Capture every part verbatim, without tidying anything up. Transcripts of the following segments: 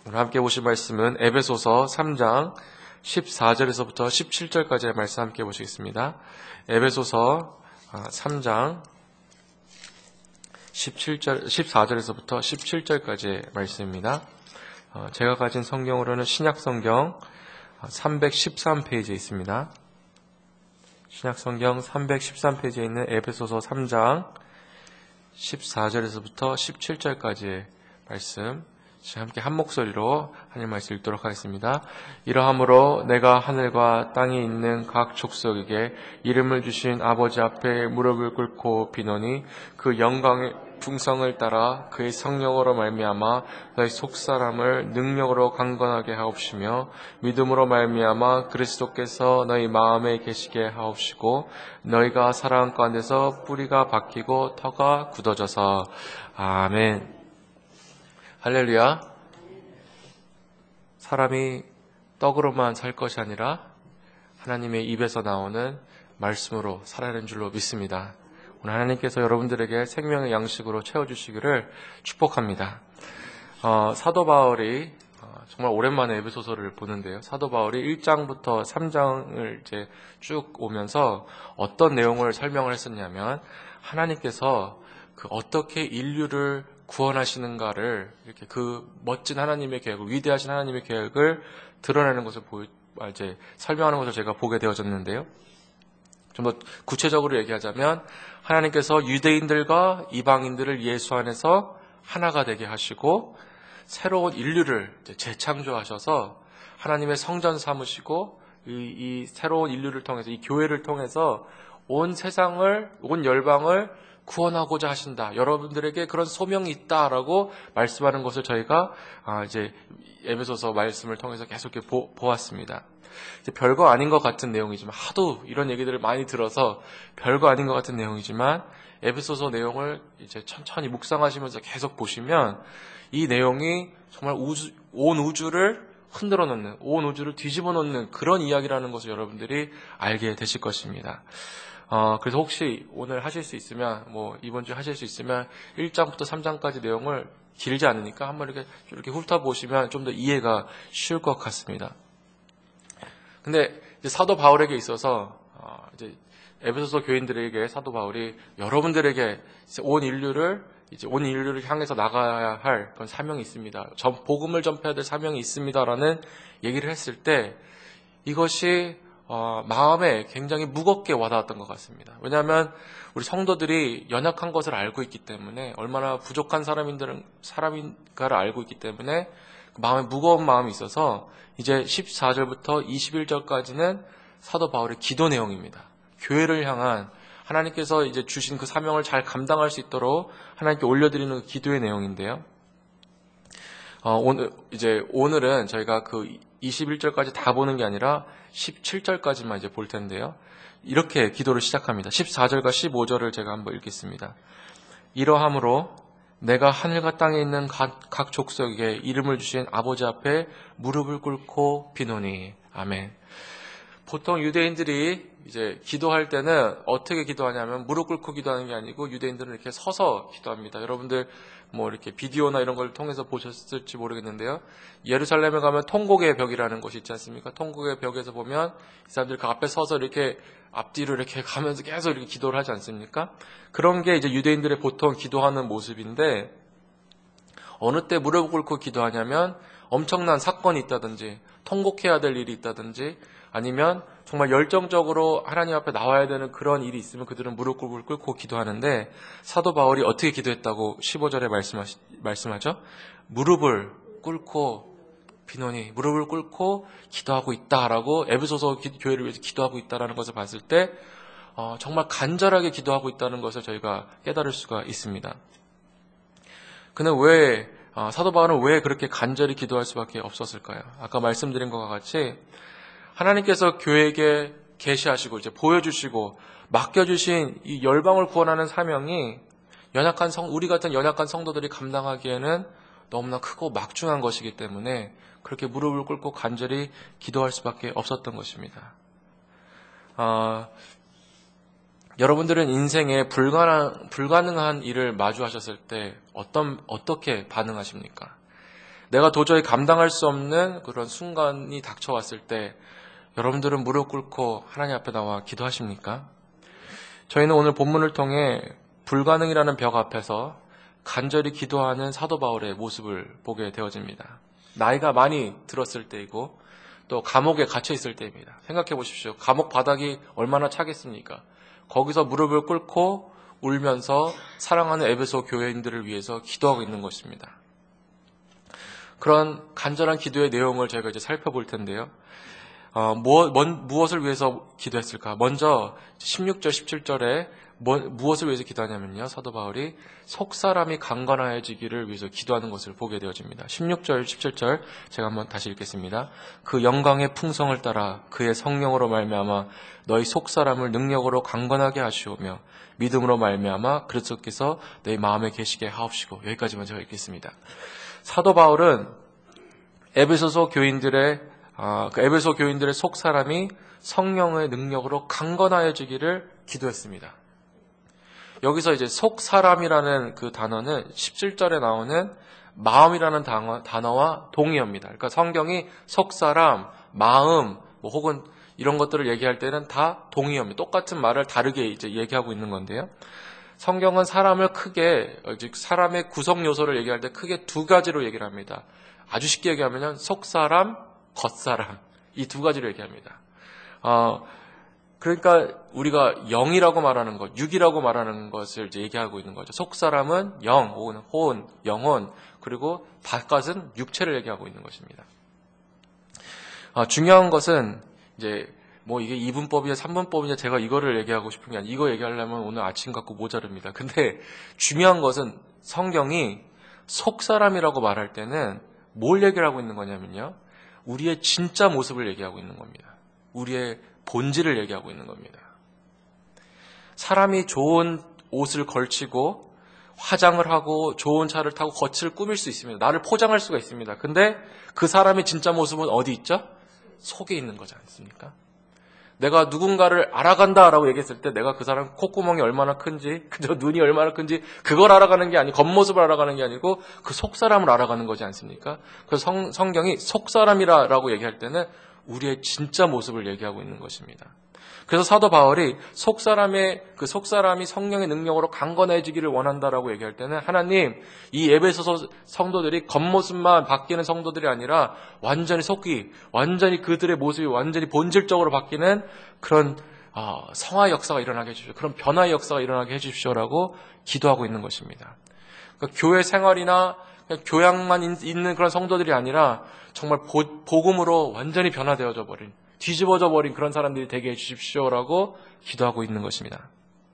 오늘 함께 보실 말씀은 에베소서 삼 장 십사 절에서부터 십칠 절까지의 말씀 함께 보시겠습니다. 에베소서 삼 장 십칠 절, 십사 절에서부터 십칠 절까지의 말씀입니다. 제가 가진 성경으로는 신약성경 삼백십삼 페이지에 있습니다. 신약성경 삼백십삼 페이지에 있는 에베소서 삼 장 십사 절에서부터 십칠 절까지의 말씀, 함께 한 목소리로 하나님 말씀 읽도록 하겠습니다. 이러함으로 내가 하늘과 땅에 있는 각 족속에게 이름을 주신 아버지 앞에 무릎을 꿇고 비노니 그 영광의 풍성을 따라 그의 성령으로 말미암아 너희 속사람을 능력으로 강건하게 하옵시며 믿음으로 말미암아 그리스도께서 너희 마음에 계시게 하옵시고 너희가 사랑 가운데서 뿌리가 박히고 터가 굳어져서. 아멘. 할렐루야. 사람이 떡으로만 살 것이 아니라 하나님의 입에서 나오는 말씀으로 살아야 하는 줄로 믿습니다. 오늘 하나님께서 여러분들에게 생명의 양식으로 채워주시기를 축복합니다. 어, 사도 바울이 어, 정말 오랜만에 에베소서를 보는데요. 사도 바울이 일 장부터 삼 장을 이제 쭉 오면서 어떤 내용을 설명을 했었냐면 하나님께서 그 어떻게 인류를 구원하시는가를 이렇게 그 멋진 하나님의 계획을, 위대하신 하나님의 계획을 드러내는 것을 보, 이제 설명하는 것을 제가 보게 되어졌는데요. 좀 더 구체적으로 얘기하자면 하나님께서 유대인들과 이방인들을 예수 안에서 하나가 되게 하시고 새로운 인류를 재창조하셔서 하나님의 성전 삼으시고 이, 이 새로운 인류를 통해서 이 교회를 통해서 온 세상을, 온 열방을 구원하고자 하신다. 여러분들에게 그런 소명이 있다라고 말씀하는 것을 저희가 아 이제 에베소서 말씀을 통해서 계속 이렇게 보, 보았습니다. 이제 별거 아닌 것 같은 내용이지만 하도 이런 얘기들을 많이 들어서 별거 아닌 것 같은 내용이지만 에베소서 내용을 이제 천천히 묵상하시면서 계속 보시면 이 내용이 정말 우주, 온 우주를 흔들어 놓는, 온 우주를 뒤집어 놓는 그런 이야기라는 것을 여러분들이 알게 되실 것입니다. 어, 그래서 혹시 오늘 하실 수 있으면, 뭐, 이번 주에 하실 수 있으면 일 장부터 삼 장까지 내용을 길지 않으니까 한번 이렇게, 이렇게 훑어보시면 좀 더 이해가 쉬울 것 같습니다. 근데 이제 사도 바울에게 있어서, 어, 이제 에베소서 교인들에게 사도 바울이 여러분들에게 온 인류를, 이제 온 인류를 향해서 나가야 할 그런 사명이 있습니다. 전, 복음을 전파해야 될 사명이 있습니다라는 얘기를 했을 때 이것이 어, 마음에 굉장히 무겁게 와닿았던 것 같습니다. 왜냐하면 우리 성도들이 연약한 것을 알고 있기 때문에 얼마나 부족한 사람인들은 사람인가를 알고 있기 때문에 마음에 무거운 마음이 있어서 이제 십사 절부터 이십일 절까지는 사도 바울의 기도 내용입니다. 교회를 향한 하나님께서 이제 주신 그 사명을 잘 감당할 수 있도록 하나님께 올려드리는 기도의 내용인데요. 어, 오늘 이제 오늘은 저희가 그 이십일 절까지 다 보는 게 아니라 십칠 절까지만 이제 볼 텐데요. 이렇게 기도를 시작합니다. 십사 절과 십오 절을 제가 한번 읽겠습니다. 이러함으로 내가 하늘과 땅에 있는 각, 각 족속에게 이름을 주신 아버지 앞에 무릎을 꿇고 비노니. 아멘. 보통 유대인들이 이제 기도할 때는 어떻게 기도하냐면 무릎 꿇고 기도하는 게 아니고 유대인들은 이렇게 서서 기도합니다. 여러분들 뭐 이렇게 비디오나 이런 걸 통해서 보셨을지 모르겠는데요. 예루살렘에 가면 통곡의 벽이라는 곳이 있지 않습니까? 통곡의 벽에서 보면 이 사람들 그 앞에 서서 이렇게 앞뒤로 이렇게 가면서 계속 이렇게 기도를 하지 않습니까? 그런 게 이제 유대인들의 보통 기도하는 모습인데 어느 때 무릎 꿇고 기도하냐면 엄청난 사건이 있다든지 통곡해야 될 일이 있다든지 아니면 정말 열정적으로 하나님 앞에 나와야 되는 그런 일이 있으면 그들은 무릎 꿇고 기도하는데 사도 바울이 어떻게 기도했다고 십오 절에 말씀하시, 말씀하죠? 무릎을 꿇고 비노니, 무릎을 꿇고 기도하고 있다라고 에베소서 교회를 위해서 기도하고 있다라는 것을 봤을 때 어, 정말 간절하게 기도하고 있다는 것을 저희가 깨달을 수가 있습니다. 그는 왜 어, 사도 바울은 왜 그렇게 간절히 기도할 수밖에 없었을까요? 아까 말씀드린 것과 같이 하나님께서 교회에게 계시하시고 이제 보여주시고 맡겨주신 이 열방을 구원하는 사명이 연약한 성, 우리 같은 연약한 성도들이 감당하기에는 너무나 크고 막중한 것이기 때문에 그렇게 무릎을 꿇고 간절히 기도할 수밖에 없었던 것입니다. 어, 여러분들은 인생에 불가능, 불가능한 일을 마주하셨을 때 어떤, 어떻게 반응하십니까? 내가 도저히 감당할 수 없는 그런 순간이 닥쳐왔을 때 여러분들은 무릎 꿇고 하나님 앞에 나와 기도하십니까? 저희는 오늘 본문을 통해 불가능이라는 벽 앞에서 간절히 기도하는 사도 바울의 모습을 보게 되어집니다. 나이가 많이 들었을 때이고 또 감옥에 갇혀 있을 때입니다. 생각해 보십시오. 감옥 바닥이 얼마나 차겠습니까? 거기서 무릎을 꿇고 울면서 사랑하는 에베소 교회인들을 위해서 기도하고 있는 것입니다. 그런 간절한 기도의 내용을 저희가 이제 살펴볼 텐데요. 어, 무엇, 무엇을 위해서 기도했을까? 먼저 십육 절, 십칠 절에 뭐, 무엇을 위해서 기도하냐면요. 사도 바울이 속사람이 강건하여지기를 위해서 기도하는 것을 보게 되어집니다. 십육 절, 십칠 절 제가 한번 다시 읽겠습니다. 그 영광의 풍성을 따라 그의 성령으로 말미암아 너희 속사람을 능력으로 강건하게 하시오며 믿음으로 말미암아 그리스도께서 너희 마음에 계시게 하옵시고. 여기까지만 제가 읽겠습니다. 사도 바울은 에베소서 교인들의 아, 그 에베소 교인들의 속사람이 성령의 능력으로 강건하여지기를 기도했습니다. 여기서 이제 속사람이라는 그 단어는 십칠 절에 나오는 마음이라는 단어, 단어와 동의어입니다. 그러니까 성경이 속사람, 마음, 뭐 혹은 이런 것들을 얘기할 때는 다 동의어입니다. 똑같은 말을 다르게 이제 얘기하고 있는 건데요. 성경은 사람을 크게, 즉 사람의 구성 요소를 얘기할 때 크게 두 가지로 얘기를 합니다. 아주 쉽게 얘기하면 속사람, 겉사람, 이 두 가지로 얘기합니다. 어, 그러니까 우리가 영이라고 말하는 것, 육이라고 말하는 것을 이제 얘기하고 있는 거죠. 속사람은 영, 혹은 혼, 영혼, 그리고 바깥은 육체를 얘기하고 있는 것입니다. 어, 중요한 것은 이제 뭐 이게 이분법이냐 삼분법이냐 제가 이거를 얘기하고 싶은 게 아니라 이거 얘기하려면 오늘 아침 갖고 모자릅니다. 근데 중요한 것은 성경이 속사람이라고 말할 때는 뭘 얘기를 하고 있는 거냐면요. 우리의 진짜 모습을 얘기하고 있는 겁니다. 우리의 본질을 얘기하고 있는 겁니다. 사람이 좋은 옷을 걸치고 화장을 하고 좋은 차를 타고 겉을 꾸밀 수 있습니다. 나를 포장할 수가 있습니다. 근데 그 사람의 진짜 모습은 어디 있죠? 속에 있는 거지 않습니까? 내가 누군가를 알아간다라고 얘기했을 때 내가 그 사람 콧구멍이 얼마나 큰지, 그저 눈이 얼마나 큰지 그걸 알아가는 게 아니고 겉모습을 알아가는 게 아니고 그 속사람을 알아가는 거지 않습니까? 그래서 성, 성경이 속사람이라고 얘기할 때는 우리의 진짜 모습을 얘기하고 있는 것입니다. 그래서 사도 바울이 속사람의 그 속사람이 성령의 능력으로 강건해지기를 원한다라고 얘기할 때는 하나님 이 에베소서 성도들이 겉모습만 바뀌는 성도들이 아니라 완전히 속기, 완전히 그들의 모습이 완전히 본질적으로 바뀌는 그런 어, 성화 역사가 일어나게 해주십시오. 그런 변화의 역사가 일어나게 해주십시오라고 기도하고 있는 것입니다. 그러니까 교회 생활이나 교양만 있는 그런 성도들이 아니라 정말 보, 복음으로 완전히 변화되어져 버린, 뒤집어져 버린 그런 사람들이 되게 해주십시오라고 기도하고 있는 것입니다.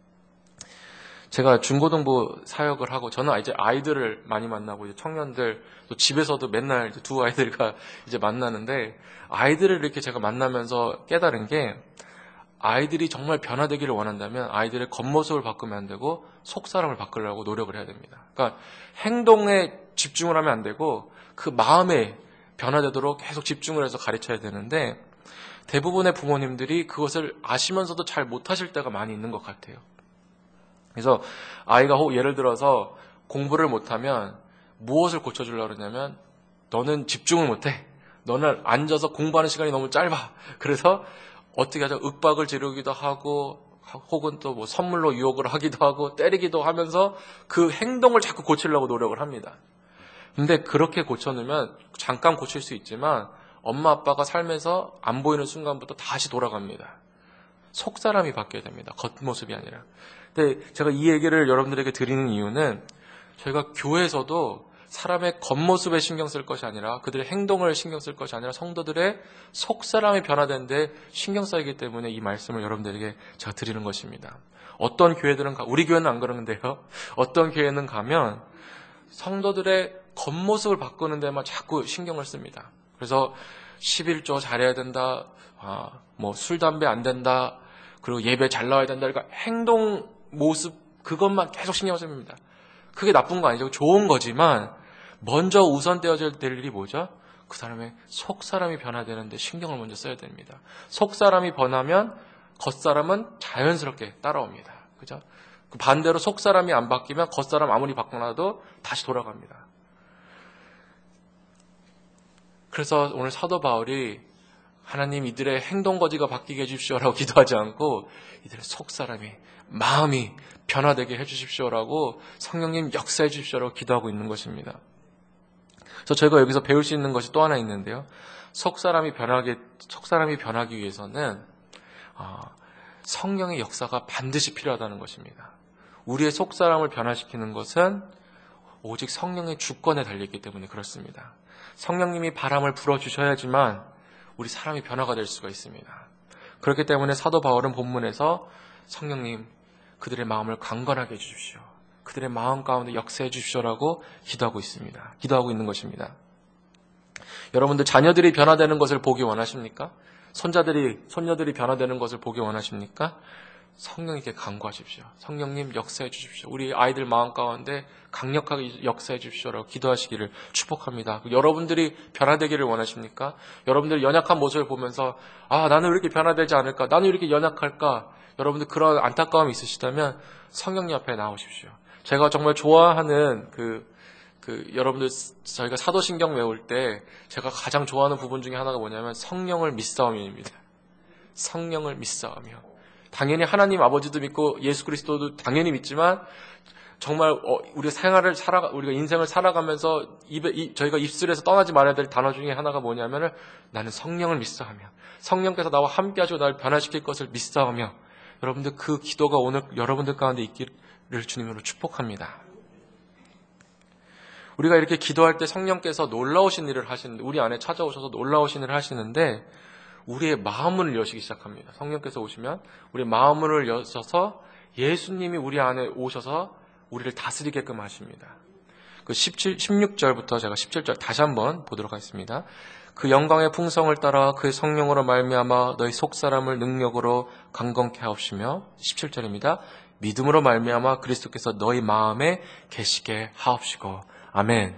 제가 중고등부 사역을 하고 저는 이제 아이들을 많이 만나고 이제 청년들 또 집에서도 맨날 이제 두 아이들과 이제 만나는데 아이들을 이렇게 제가 만나면서 깨달은 게 아이들이 정말 변화되기를 원한다면 아이들의 겉모습을 바꾸면 안 되고 속사람을 바꾸려고 노력을 해야 됩니다. 그러니까 행동에 집중을 하면 안 되고 그 마음에 변화되도록 계속 집중을 해서 가르쳐야 되는데 대부분의 부모님들이 그것을 아시면서도 잘 못하실 때가 많이 있는 것 같아요. 그래서 아이가 예를 들어서 공부를 못하면 무엇을 고쳐주려고 그러냐면 너는 집중을 못해. 너는 앉아서 공부하는 시간이 너무 짧아. 그래서 어떻게 하자 윽박을 지르기도 하고 혹은 또 뭐 선물로 유혹을 하기도 하고 때리기도 하면서 그 행동을 자꾸 고치려고 노력을 합니다. 근데 그렇게 고쳐놓으면 잠깐 고칠 수 있지만 엄마 아빠가 삶에서 안 보이는 순간부터 다시 돌아갑니다. 속사람이 바뀌어야 됩니다. 겉모습이 아니라. 근데 제가 이 얘기를 여러분들에게 드리는 이유는 저희가 교회에서도 사람의 겉모습에 신경 쓸 것이 아니라 그들의 행동을 신경 쓸 것이 아니라 성도들의 속사람이 변화된 데 신경 써야기 때문에 이 말씀을 여러분들에게 제가 드리는 것입니다. 어떤 교회들은 가, 우리 교회는 안 그러는데요. 어떤 교회는 가면 성도들의 겉모습을 바꾸는 데만 자꾸 신경을 씁니다. 그래서 십일조 잘해야 된다, 아, 뭐 술, 담배 안 된다, 그리고 예배 잘 나와야 된다. 그러니까 행동, 모습 그것만 계속 신경 씁니다. 그게 나쁜 거 아니죠. 좋은 거지만 먼저 우선되어야 될 일이 뭐죠? 그 사람의 속사람이 변화되는데 신경을 먼저 써야 됩니다. 속사람이 변하면 겉사람은 자연스럽게 따라옵니다. 그죠? 반대로 속사람이 안 바뀌면 겉사람 아무리 바꿔놔도 다시 돌아갑니다. 그래서 오늘 사도 바울이 하나님 이들의 행동거지가 바뀌게 해주십시오라고 기도하지 않고 이들의 속사람이, 마음이 변화되게 해주십시오라고 성령님 역사해 주십시오라고 기도하고 있는 것입니다. 그래서 저희가 여기서 배울 수 있는 것이 또 하나 있는데요. 속사람이 변하게, 속사람이 변하기 위해서는 성령의 역사가 반드시 필요하다는 것입니다. 우리의 속사람을 변화시키는 것은 오직 성령의 주권에 달려있기 때문에 그렇습니다. 성령님이 바람을 불어주셔야지만 우리 사람이 변화가 될 수가 있습니다. 그렇기 때문에 사도 바울은 본문에서 성령님 그들의 마음을 강건하게 해주십시오. 그들의 마음 가운데 역사해 주십시오라고 기도하고 있습니다. 기도하고 있는 것입니다. 여러분들 자녀들이 변화되는 것을 보기 원하십니까? 손자들이, 손녀들이 변화되는 것을 보기 원하십니까? 성령님께 간구하십시오. 성령님 역사해 주십시오. 우리 아이들 마음 가운데 강력하게 역사해 주십시오라고 기도하시기를 축복합니다. 여러분들이 변화되기를 원하십니까? 여러분들이 연약한 모습을 보면서 아, 나는 왜 이렇게 변화되지 않을까? 나는 왜 이렇게 연약할까? 여러분들 그런 안타까움이 있으시다면 성령님 앞에 나오십시오. 제가 정말 좋아하는 그, 그 여러분들 저희가 사도신경 외울 때 제가 가장 좋아하는 부분 중에 하나가 뭐냐면 성령을 믿사오며입니다. 성령을 믿사오며. 당연히 하나님 아버지도 믿고 예수 그리스도도 당연히 믿지만 정말 우리가 생활을 살아 우리가 인생을 살아가면서 입에 이, 저희가 입술에서 떠나지 말아야 될 단어 중에 하나가 뭐냐면은 나는 성령을 믿사오며 성령께서 나와 함께하시고 나를 변화시킬 것을 믿사오며. 여러분들 그 기도가 오늘 여러분들 가운데 있기를 주님으로 축복합니다. 우리가 이렇게 기도할 때 성령께서 놀라우신 일을 하시는데 우리 안에 찾아오셔서 놀라우신 일을 하시는데 우리의 마음문을 여시기 시작합니다. 성령께서 오시면 우리의 마음문을 여셔서 예수님이 우리 안에 오셔서 우리를 다스리게끔 하십니다. 그 십칠, 십육 절부터 제가 십칠 절 다시 한번 보도록 하겠습니다. 그 영광의 풍성을 따라 그의 성령으로 말미암아 너희 속사람을 능력으로 강건케 하옵시며 십칠 절입니다. 믿음으로 말미암아 그리스도께서 너희 마음에 계시게 하옵시고. 아멘.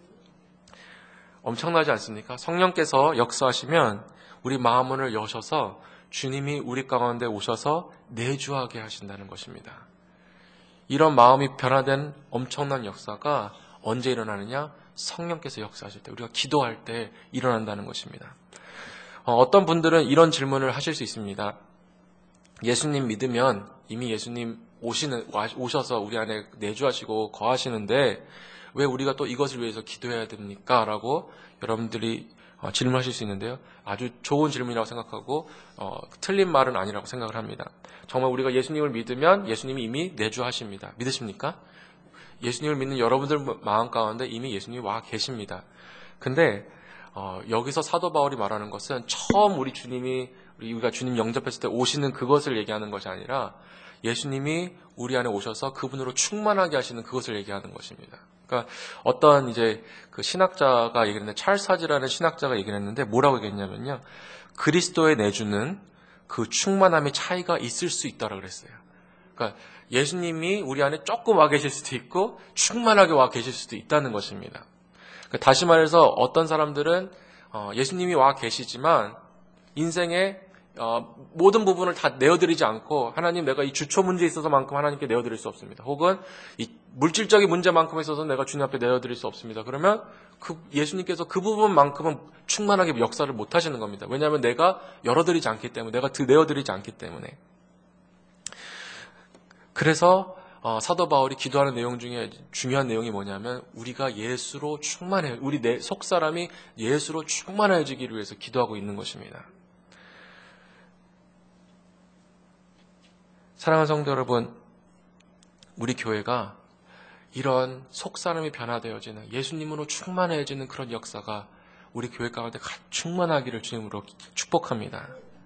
엄청나지 않습니까? 성령께서 역사하시면 우리 마음문을 여셔서 주님이 우리 가운데 오셔서 내주하게 하신다는 것입니다. 이런 마음이 변화된 엄청난 역사가 언제 일어나느냐? 성령께서 역사하실 때, 우리가 기도할 때 일어난다는 것입니다. 어떤 분들은 이런 질문을 하실 수 있습니다. 예수님 믿으면 이미 예수님 오시는, 오셔서 우리 안에 내주하시고 거하시는데 왜 우리가 또 이것을 위해서 기도해야 됩니까? 라고 여러분들이 질문하실 수 있는데요. 아주 좋은 질문이라고 생각하고 어, 틀린 말은 아니라고 생각을 합니다. 정말 우리가 예수님을 믿으면 예수님이 이미 내주하십니다. 믿으십니까? 예수님을 믿는 여러분들 마음 가운데 이미 예수님이 와 계십니다. 근데 어, 여기서 사도 바울이 말하는 것은 처음 우리 주님이 우리가 주님 영접했을 때 오시는 그것을 얘기하는 것이 아니라 예수님이 우리 안에 오셔서 그분으로 충만하게 하시는 그것을 얘기하는 것입니다. 그러니까 어떤 이제 그 신학자가 얘기를 했는데 찰스 하지라는 신학자가 얘기를 했는데 뭐라고 얘기했냐면요. 그리스도의 내주는 그 충만함의 차이가 있을 수 있다라고 그랬어요. 그러니까 예수님이 우리 안에 조금 와 계실 수도 있고 충만하게 와 계실 수도 있다는 것입니다. 그러니까 다시 말해서 어떤 사람들은 예수님이 와 계시지만 인생에 어, 모든 부분을 다 내어드리지 않고 하나님 내가 이 주초 문제에 있어서만큼 하나님께 내어드릴 수 없습니다. 혹은 이 물질적인 문제만큼에 있어서 내가 주님 앞에 내어드릴 수 없습니다. 그러면 그 예수님께서 그 부분만큼은 충만하게 역사를 못 하시는 겁니다. 왜냐하면 내가 열어드리지 않기 때문에, 내가 내어드리지 않기 때문에. 그래서 어, 사도 바울이 기도하는 내용 중에 중요한 내용이 뭐냐면 우리가 예수로 충만해, 우리 내 속사람이 예수로 충만해지기를 위해서 기도하고 있는 것입니다. 사랑하는 성도 여러분, 우리 교회가 이런 속사람이 변화되어지는 예수님으로 충만해지는 그런 역사가 우리 교회 가운데 충만하기를 주님으로 축복합니다.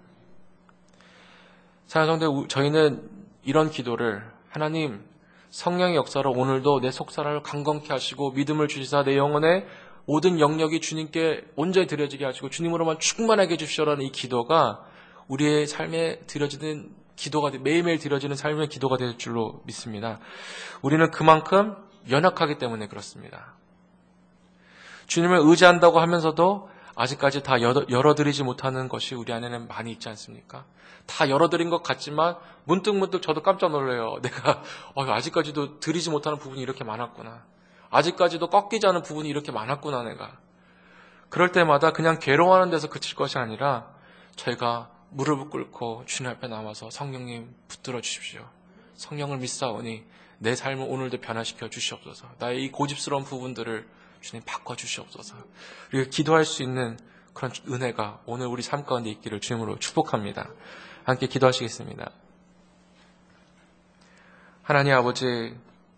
사랑하는 성도, 저희는 이런 기도를 하나님 성령의 역사로 오늘도 내 속사람을 강건케 하시고 믿음을 주시사 내 영혼의 모든 영역이 주님께 온전히 드려지게 하시고 주님으로만 충만하게 해주시오라는 이 기도가 우리의 삶에 드려지는 기도가 매일매일 드려지는 삶의 기도가 될 줄로 믿습니다. 우리는 그만큼 연약하기 때문에 그렇습니다. 주님을 의지한다고 하면서도 아직까지 다 열어드리지 못하는 것이 우리 안에는 많이 있지 않습니까? 다 열어드린 것 같지만 문득문득 저도 깜짝 놀라요. 내가 아직까지도 드리지 못하는 부분이 이렇게 많았구나. 아직까지도 꺾이지 않은 부분이 이렇게 많았구나 내가. 그럴 때마다 그냥 괴로워하는 데서 그칠 것이 아니라 저희가 무릎을 꿇고 주님 앞에 나와서 성령님 붙들어 주십시오. 성령을 믿사오니 내 삶을 오늘도 변화시켜 주시옵소서. 나의 이 고집스러운 부분들을 주님 바꿔 주시옵소서. 우리가 기도할 수 있는 그런 은혜가 오늘 우리 삶 가운데 있기를 주님으로 축복합니다. 함께 기도하시겠습니다. 하나님 아버지,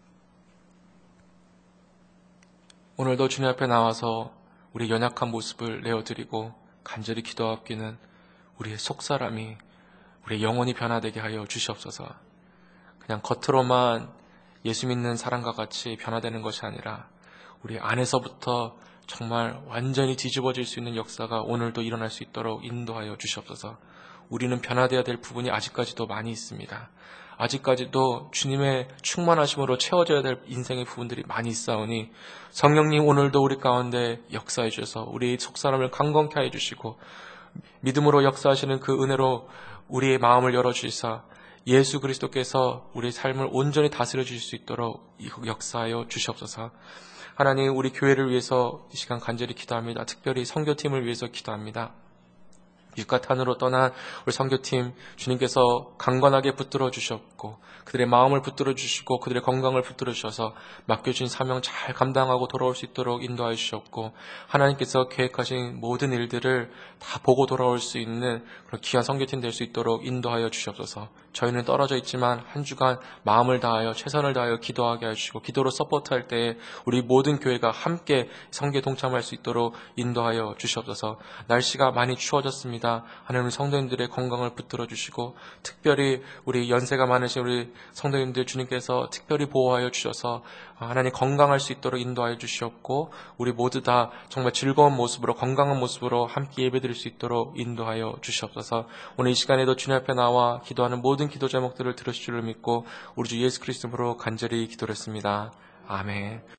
오늘도 주님 앞에 나와서 우리의 연약한 모습을 내어드리고 간절히 기도하옵기는 우리의 속사람이 우리의 영혼이 변화되게 하여 주시옵소서. 그냥 겉으로만 예수 믿는 사람과 같이 변화되는 것이 아니라 우리 안에서부터 정말 완전히 뒤집어질 수 있는 역사가 오늘도 일어날 수 있도록 인도하여 주시옵소서. 우리는 변화되어야 될 부분이 아직까지도 많이 있습니다. 아직까지도 주님의 충만하심으로 채워져야 될 인생의 부분들이 많이 있사오니 성령님 오늘도 우리 가운데 역사해 주셔서 우리 속사람을 강건케 하여 주시고 믿음으로 역사하시는 그 은혜로 우리의 마음을 열어주시사 예수 그리스도께서 우리의 삶을 온전히 다스려 주실 수 있도록 역사하여 주시옵소서. 하나님, 우리 교회를 위해서 이 시간 간절히 기도합니다. 특별히 선교팀을 위해서 기도합니다. 유카탄으로 떠난 우리 선교팀 주님께서 강건하게 붙들어 주셨고 그들의 마음을 붙들어 주시고 그들의 건강을 붙들어 주셔서 맡겨진 사명 잘 감당하고 돌아올 수 있도록 인도하여 주셨고 하나님께서 계획하신 모든 일들을 다 보고 돌아올 수 있는 그런 귀한 선교팀 될 수 있도록 인도하여 주시옵소서. 저희는 떨어져 있지만 한 주간 마음을 다하여 최선을 다하여 기도하게 해주시고 기도로 서포트할 때에 우리 모든 교회가 함께 선교에 동참할 수 있도록 인도하여 주시옵소서. 날씨가 많이 추워졌습니다. 하나님 성도님들의 건강을 붙들어 주시고 특별히 우리 연세가 많으신 우리 성도님들 주님께서 특별히 보호하여 주셔서 하나님 건강할 수 있도록 인도하여 주시옵고 우리 모두 다 정말 즐거운 모습으로 건강한 모습으로 함께 예배드릴 수 있도록 인도하여 주시옵소서. 오늘 이 시간에도 주님 앞에 나와 기도하는 모든 기도 제목들을 들으실 줄을 믿고 우리 주 예수 그리스도로 간절히 기도했습니다. 아멘.